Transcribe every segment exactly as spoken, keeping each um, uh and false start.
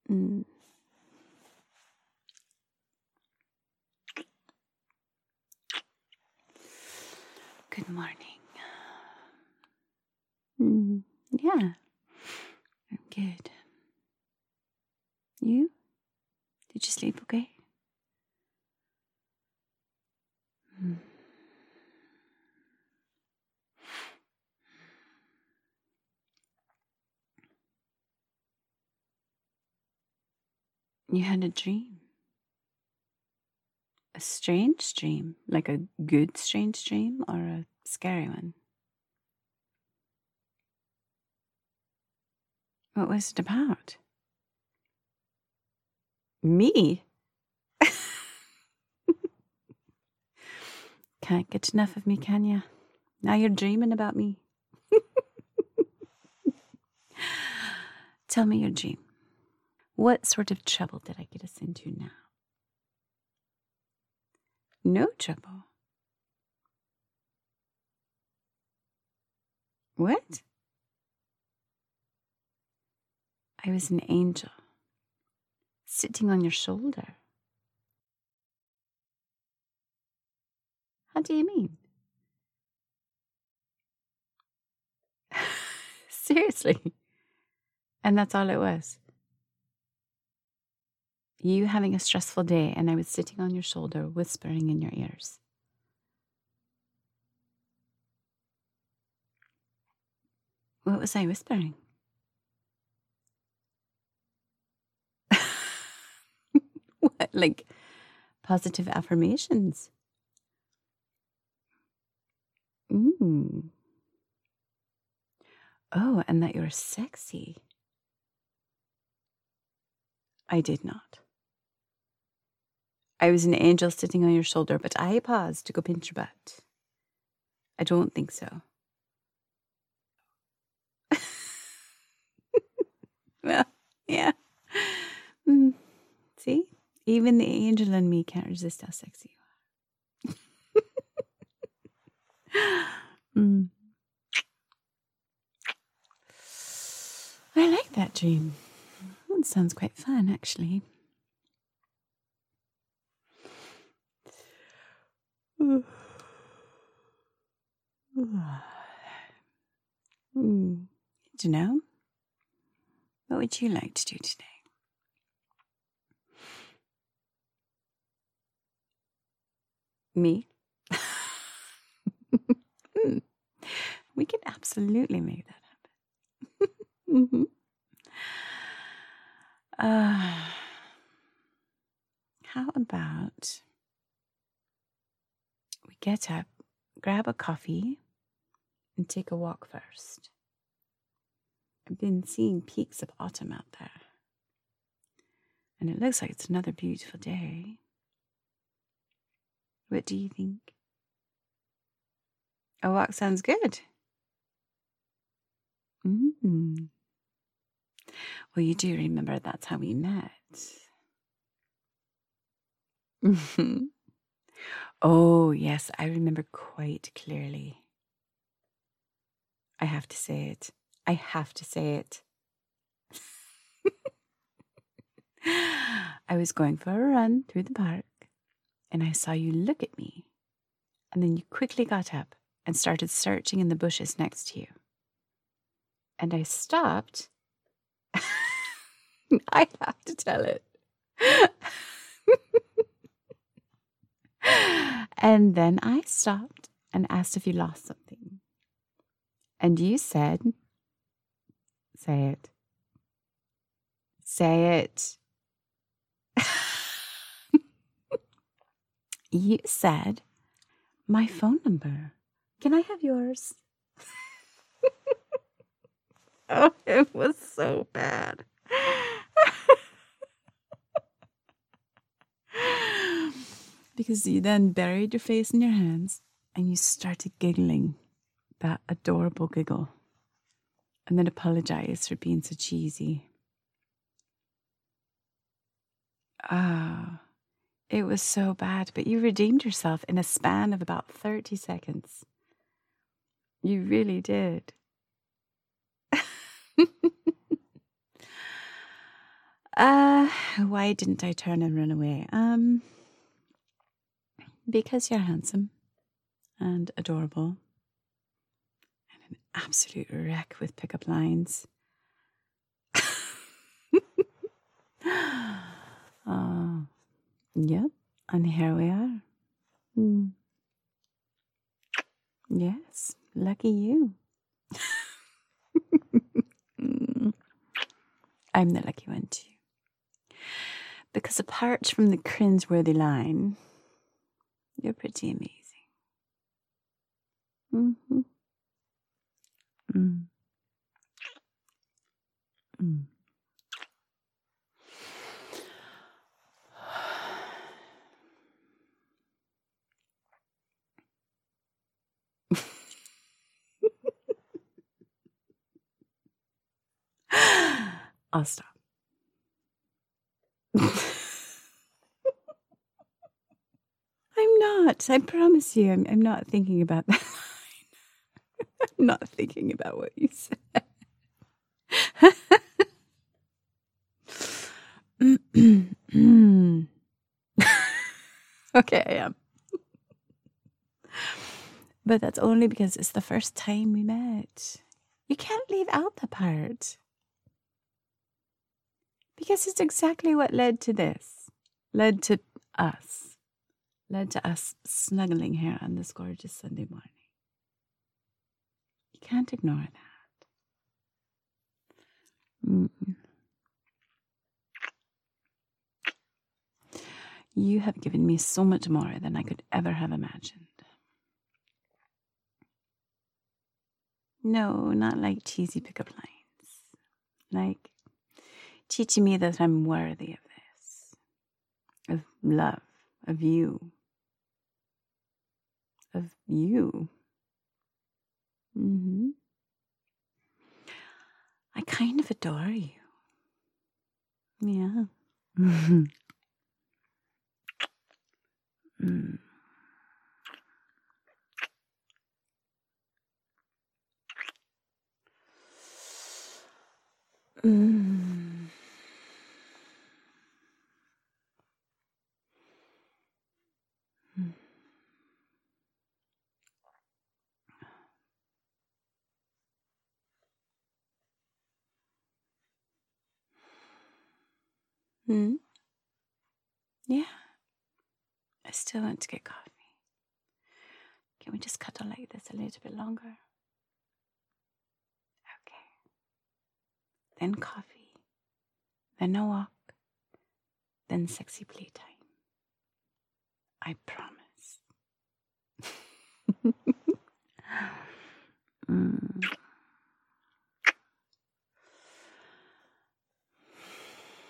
Mm. Good morning. Mm. Yeah, I'm good. You? Did you sleep okay? Mm. You had a dream. A strange dream? Like a good strange dream or a scary one? What was it about? Me? Can't get enough of me, can you? Now you're dreaming about me. Tell me your dream. What sort of trouble did I get us into now? No trouble. What? I was an angel sitting on your shoulder. How do you mean? Seriously? And that's all it was? You having a stressful day and I was sitting on your shoulder whispering in your ears. What was I whispering? What, like positive affirmations? Mm. Oh, and that you're sexy. I did not. I was an angel sitting on your shoulder, but I paused to go pinch your butt. I don't think so. Well, yeah. Mm. See? Even the angel in me can't resist how sexy you are. mm. I like that dream. That sounds quite fun, actually. mm. Do you know? What would you like to do today? Me? mm. We could absolutely make that happen. mm-hmm. uh, how about we get up, grab a coffee, and take a walk first? I've been seeing peaks of autumn out there, and it looks like it's another beautiful day. What do you think? A walk sounds good. Mm. Well, you do remember that's how we met. Oh, yes, I remember quite clearly. I have to say it. I have to say it. I was going for a run through the park, and I saw you look at me, and then you quickly got up and started searching in the bushes next to you. And I stopped. I have to tell it. And then I stopped and asked if you lost something. And you said, say it. Say it. You said, my phone number. Can I have yours? Oh, it was so bad. Because you then buried your face in your hands and you started giggling, that adorable giggle, and then apologized for being so cheesy. Ah, it was so bad, but you redeemed yourself in a span of about thirty seconds. You really did. Why didn't I turn and run away? Um, because you're handsome and adorable and an absolute wreck with pickup lines. uh, yep, and here we are. Mm. Yes, lucky you. mm. I'm the lucky one too. Because apart from the cringeworthy line, you're pretty amazing. Mm-hmm. Mm. Mm. I'll stop. I'm not. I promise you, I'm, I'm not thinking about that line. I'm not thinking about what you said. Okay, I am. But that's only because it's the first time we met. You can't leave out the part. Because it's exactly what led to this. Led to us. Led to us snuggling here on this gorgeous Sunday morning. You can't ignore that. Mm-mm. You have given me so much more than I could ever have imagined. No, not like cheesy pickup lines. Like teaching me that I'm worthy of this. Of love. Of you. Of you. Mm-hmm. I kind of adore you. Yeah. Mm-hmm. Mm. Mm. Mm. Yeah. I still want to get coffee. Can we just cuddle like this a little bit longer? Okay. Then coffee. Then a walk. Then sexy playtime. I promise. mm.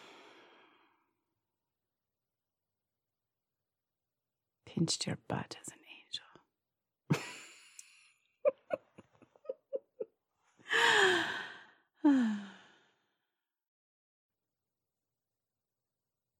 Pinched your butt, hasn't